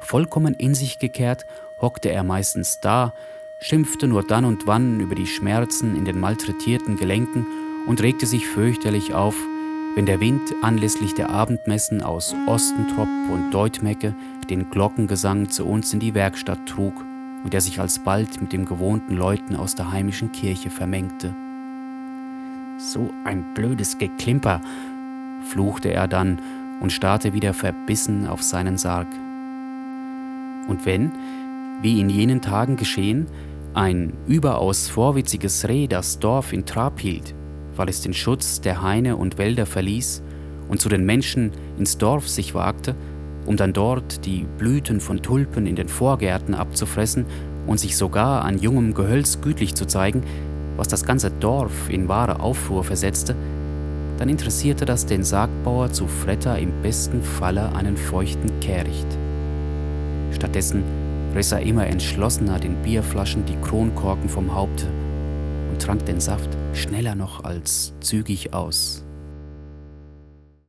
Vollkommen in sich gekehrt hockte er meistens da, schimpfte nur dann und wann über die Schmerzen in den malträtierten Gelenken und regte sich fürchterlich auf, wenn der Wind anlässlich der Abendmessen aus Ostentrop und Deutmecke den Glockengesang zu uns in die Werkstatt trug und er sich alsbald mit dem gewohnten Läuten aus der heimischen Kirche vermengte. »So ein blödes Geklimper«, fluchte er dann und starrte wieder verbissen auf seinen Sarg. Und wenn, wie in jenen Tagen geschehen, ein überaus vorwitziges Reh das Dorf in Trab hielt, weil es den Schutz der Haine und Wälder verließ und zu den Menschen ins Dorf sich wagte, um dann dort die Blüten von Tulpen in den Vorgärten abzufressen und sich sogar an jungem Gehölz gütlich zu zeigen, was das ganze Dorf in wahre Aufruhr versetzte, dann interessierte das den Sargbauer zu Fretter im besten Falle einen feuchten Kehricht. Stattdessen riss er immer entschlossener den Bierflaschen die Kronkorken vom Haupte und trank den Saft schneller noch als zügig aus.